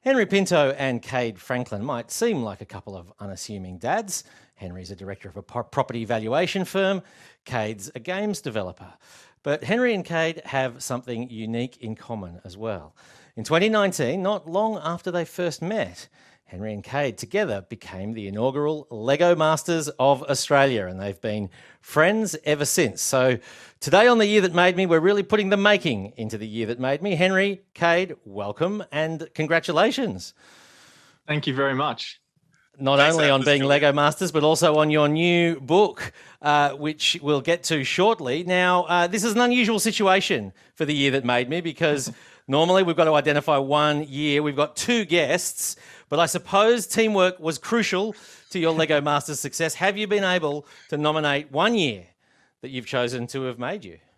Henry Pinto and Cade Franklin might seem like a couple of unassuming dads. Henry's a director of a property valuation firm. Cade's a games developer. But Henry and Cade have something unique in common as well. In 2019, not long after they first met, Henry and Cade together became the inaugural Lego Masters of Australia, and they've been friends ever since. So today on The Year That Made Me, we're really putting the making into The Year That Made Me. Henry, Cade, welcome and congratulations. Thank you very much. Not only on being Lego Masters, but also on your new book, which we'll get to shortly. Now, this is an unusual situation for The Year That Made Me because normally we've got to identify one year. We've got two guests, but I suppose teamwork was crucial to your Lego Masters success. Have you been able to nominate one year that you've chosen to have made you?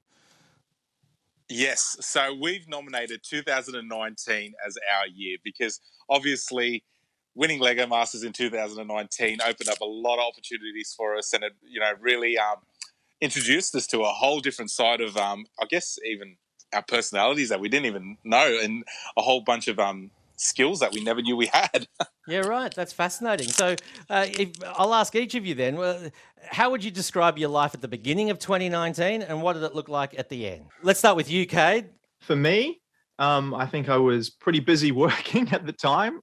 Yes. So we've nominated 2019 as our year because obviously winning Lego Masters in 2019 opened up a lot of opportunities for us, and it, really introduced us to a whole different side of, I guess, even our personalities that we didn't even know, and a whole bunch of skills that we never knew we had. Yeah, right. That's fascinating. So I'll ask each of you then, how would you describe your life at the beginning of 2019 and what did it look like at the end? Let's start with you, Cade. For me, I think I was pretty busy working at the time,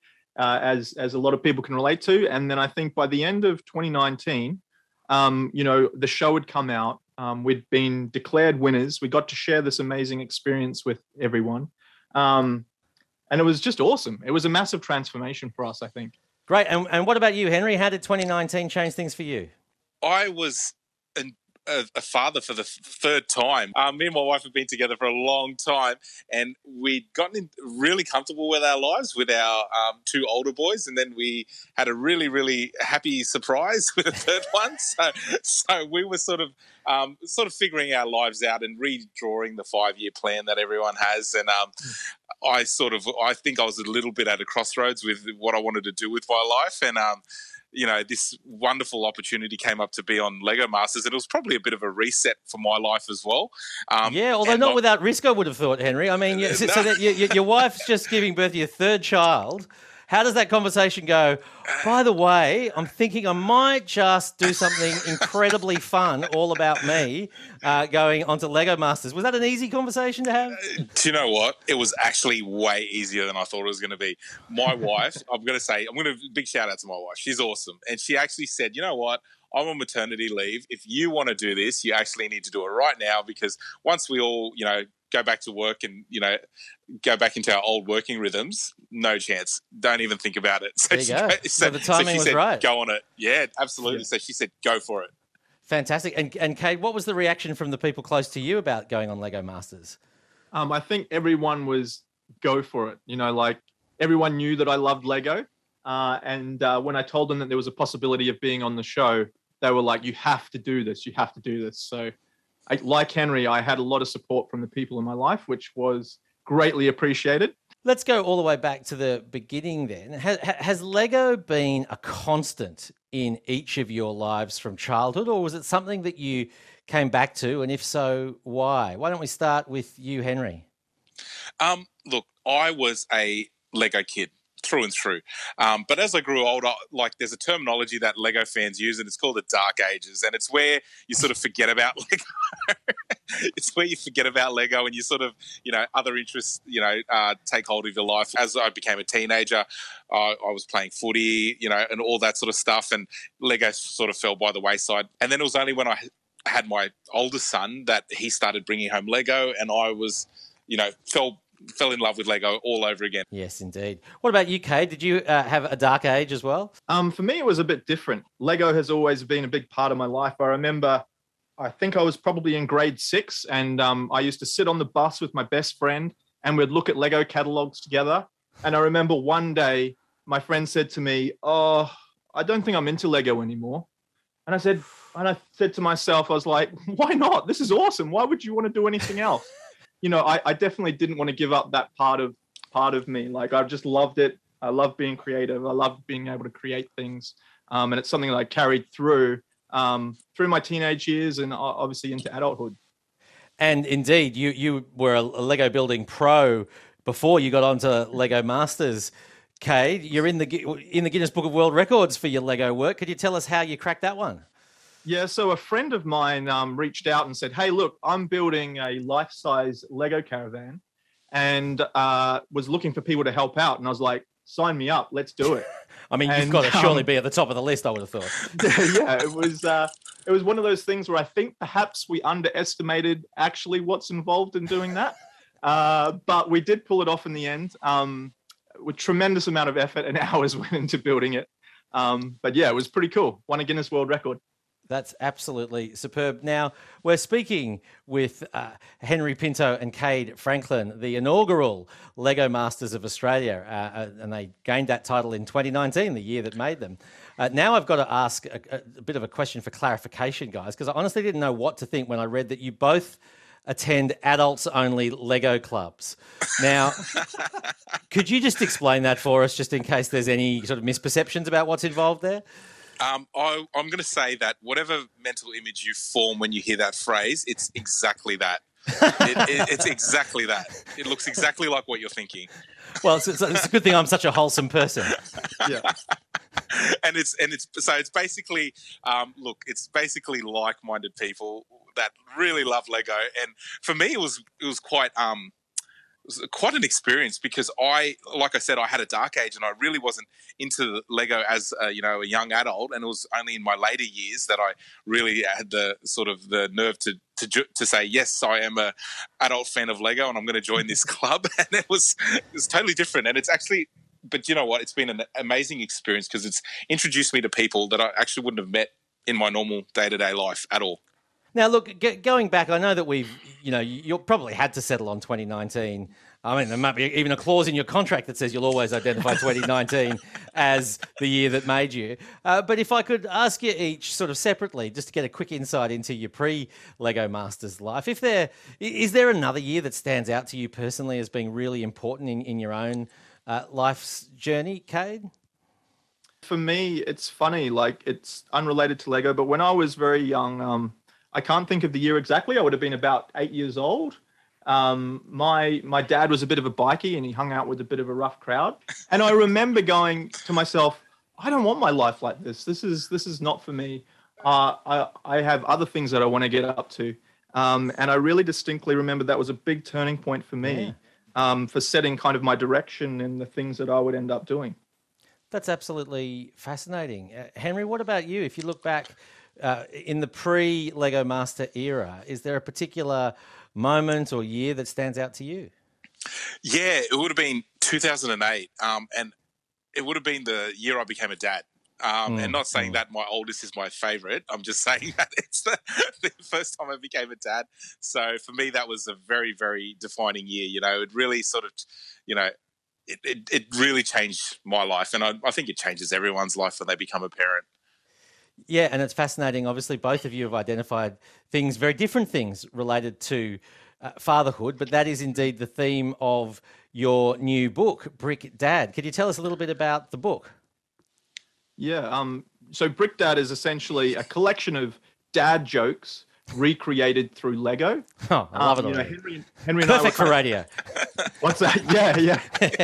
as a lot of people can relate to. And then I think by the end of 2019, the show had come out. We'd been declared winners. We got to share this amazing experience with everyone. And it was just awesome. It was a massive transformation for us, I think. Great. And what about you, Henry? How did 2019 change things for you? I was a father for the third time. Me and my wife have been together for a long time, and we'd gotten really comfortable with our lives with our two older boys, and then we had a really, really happy surprise with a third one. So we were sort of figuring our lives out and redrawing the 5-year plan that everyone has, and I think I was a little bit at a crossroads with what I wanted to do with my life, and this wonderful opportunity came up to be on Lego Masters, and it was probably a bit of a reset for my life as well. Although not without risk, I would have thought, Henry. I mean, so that your wife's just giving birth to your third child. How does that conversation go? By the way, I'm thinking I might just do something incredibly fun, all about me, going onto Lego Masters. Was that an easy conversation to have? Do you know what? It was actually way easier than I thought it was going to be. My wife, big shout out to my wife. She's awesome. And she actually said, you know what? I'm on maternity leave. If you want to do this, you actually need to do it right now, because once we all, go back to work and, go back into our old working rhythms, no chance. Don't even think about it. There you go. So the timing was right. Go on it. Yeah, absolutely. Yeah. So she said, go for it. Fantastic. And Cade, what was the reaction from the people close to you about going on Lego Masters? I think everyone was go for it. Everyone knew that I loved Lego. And when I told them that there was a possibility of being on the show, they were like, you have to do this. You have to do this. So like Henry, I had a lot of support from the people in my life, which was greatly appreciated. Let's go all the way back to the beginning then. Has Lego been a constant in each of your lives from childhood, or was it something that you came back to? And if so, why? Why don't we start with you, Henry? Look, I was a Lego kid through and through. But as I grew older, there's a terminology that Lego fans use, and it's called the Dark Ages. And it's where you sort of forget about Lego. It's where you forget about Lego and you sort of, other interests, take hold of your life. As I became a teenager, I was playing footy, and all that sort of stuff. And Lego sort of fell by the wayside. And then it was only when I had my oldest son that he started bringing home Lego, and I was, fell in love with Lego all over again. Yes, indeed. What about you, Cade? Did you have a dark age as well? For me, it was a bit different. Lego has always been a big part of my life. I remember, I think I was probably in grade 6, and I used to sit on the bus with my best friend, and we'd look at Lego catalogs together. And I remember one day, my friend said to me, "Oh, I don't think I'm into Lego anymore." And I said to myself, I was like, "Why not? This is awesome. Why would you want to do anything else?" I definitely didn't want to give up that part of me. I just loved it. I love being creative. I love being able to create things. And it's something that I carried through my teenage years and obviously into adulthood. And indeed, you were a Lego building pro before you got onto Lego Masters, Cade. You're in the Guinness Book of World Records for your Lego work. Could you tell us how you cracked that one? Yeah, so a friend of mine reached out and said, "Hey, look, I'm building a life-size Lego caravan, and was looking for people to help out." And I was like, "Sign me up, let's do it." I mean, you've got to surely be at the top of the list, I would have thought. Yeah, it was one of those things where I think perhaps we underestimated actually what's involved in doing that, but we did pull it off in the end. With tremendous amount of effort and hours went into building it. But yeah, it was pretty cool. Won a Guinness World Record. That's absolutely superb. Now, we're speaking with Henry Pinto and Cade Franklin, the inaugural Lego Masters of Australia, and they gained that title in 2019, the year that made them. Now I've got to ask a bit of a question for clarification, guys, because I honestly didn't know what to think when I read that you both attend adults-only Lego clubs. Now, could you just explain that for us, just in case there's any sort of misperceptions about what's involved there? I'm going to say that whatever mental image you form when you hear that phrase, it's exactly that. It's exactly that. It looks exactly like what you're thinking. Well, it's a good thing I'm such a wholesome person. Yeah. And it's basically it's basically like-minded people that really love Lego, and for me it was quite an experience, because like I said, I had a dark age and I really wasn't into Lego as a young adult, and it was only in my later years that I really had the nerve to say, yes, I am a adult fan of Lego and I'm going to join this club. And it was totally different, and it's actually, but you know what, it's been an amazing experience because it's introduced me to people that I actually wouldn't have met in my normal day-to-day life at all. Now, look, going back, I know that you probably had to settle on 2019. I mean, there might be even a clause in your contract that says you'll always identify 2019 as the year that made you. But if I could ask you each sort of separately, just to get a quick insight into your pre-Lego Masters life, is there another year that stands out to you personally as being really important in your own life's journey, Cade? For me, it's funny, like it's unrelated to Lego, but when I was very young, I can't think of the year exactly. I would have been about 8 years old. My dad was a bit of a bikie and he hung out with a bit of a rough crowd. And I remember going to myself, I don't want my life like this. This is not for me. I have other things that I want to get up to. And I really distinctly remember that was a big turning point for me, for setting kind of my direction and the things that I would end up doing. That's absolutely fascinating. Henry, what about you? If you look back in the pre-Lego Master era, is there a particular moment or year that stands out to you? Yeah, it would have been 2008, and it would have been the year I became a dad. And not saying that my oldest is my favourite. I'm just saying that it's the first time I became a dad. So for me, that was a very, very defining year. It really sort of, it really changed my life. And I think it changes everyone's life when they become a parent. Yeah, and it's fascinating. Obviously, both of you have identified things, very different things related to fatherhood, but that is indeed the theme of your new book, Brick Dad. Could you tell us a little bit about the book? Yeah, so Brick Dad is essentially a collection of dad jokes recreated through Lego. Oh, I love it already. Henry and Perfect for radio. What's that? Yeah.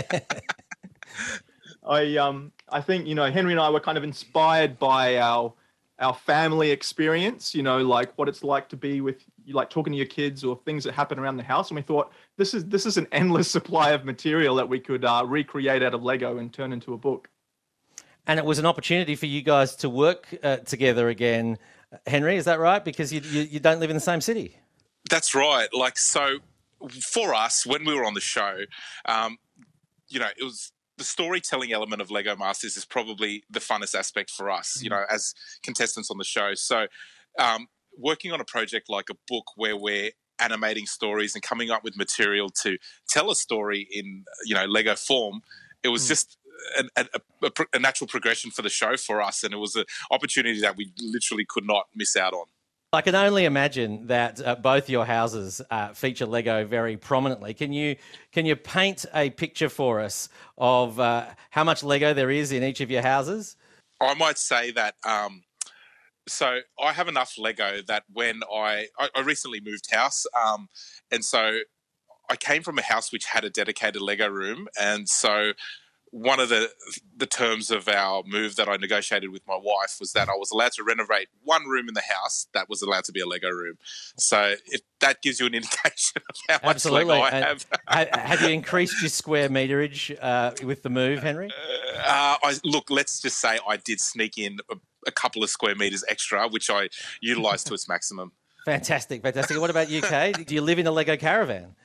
I think, Henry and I were kind of inspired by our family experience, like what it's like to be with, like talking to your kids or things that happen around the house. And we thought this is an endless supply of material that we could recreate out of Lego and turn into a book. And it was an opportunity for you guys to work together again. Henry, is that right? Because you don't live in the same city. That's right. So for us, when we were on the show, it was the storytelling element of Lego Masters is probably the funnest aspect for us, as contestants on the show. So working on a project like a book where we're animating stories and coming up with material to tell a story in, Lego form, it was just a natural progression for the show for us. And it was an opportunity that we literally could not miss out on. I can only imagine that both your houses feature Lego very prominently. Can you paint a picture for us of how much Lego there is in each of your houses? I might say that so I have enough Lego that when I recently moved house, and so I came from a house which had a dedicated Lego room, and so one of the terms of our move that I negotiated with my wife was that I was allowed to renovate one room in the house that was allowed to be a Lego room. So if that gives you an indication of how much Lego I have. Have you increased your square meterage with the move, Henry? Look, let's just say I did sneak in a couple of square meters extra, which I utilised to its maximum. Fantastic. What about you, Cade? Do you live in a Lego caravan?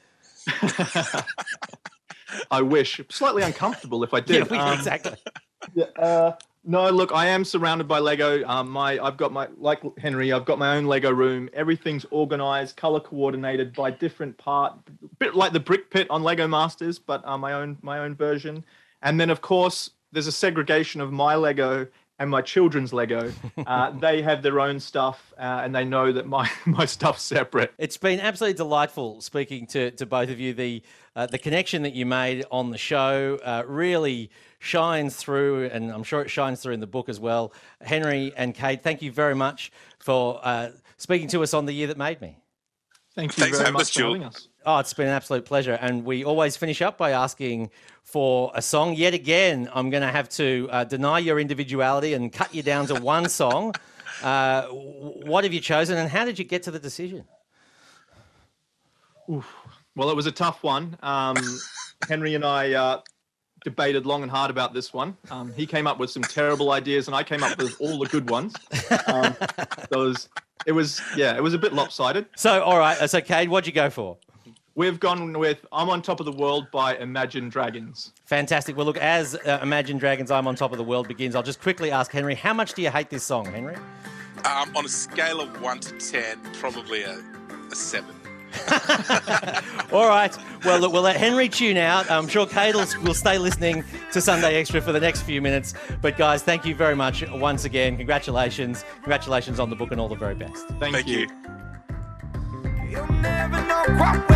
I wish. Slightly uncomfortable if I did. Yeah, exactly. No, look, I am surrounded by Lego. I've got like Henry, I've got my own Lego room. Everything's organized, color coordinated by different part, a bit like the Brick Pit on Lego Masters, but my own version. And then, of course, there's a segregation of my Lego and my children's Lego. They have their own stuff, and they know that my stuff's separate. It's been absolutely delightful speaking to both of you. The connection that you made on the show really shines through, and I'm sure it shines through in the book as well. Henry and Cade, thank you very much for speaking to us on The Year That Made Me. Thank you very much for having us. Oh, it's been an absolute pleasure. And we always finish up by asking for a song. Yet again, I'm going to have to deny your individuality and cut you down to one song. What have you chosen, and how did you get to the decision? Oof. Well, it was a tough one. Henry and I debated long and hard about this one. He came up with some terrible ideas, and I came up with all the good ones. It was a bit lopsided. So, all right. So, Cade, what'd you go for? We've gone with I'm on Top of the World by Imagine Dragons. Fantastic. Well, look, as Imagine Dragons, I'm on Top of the World begins, I'll just quickly ask Henry, how much do you hate this song, Henry? On a scale of 1 to 10, probably a 7. All right. Well, look, we'll let Henry tune out. I'm sure Cade will stay listening to Sunday Extra for the next few minutes. But, guys, thank you very much once again. Congratulations. Congratulations on the book and all the very best. Thank you. You'll never know quite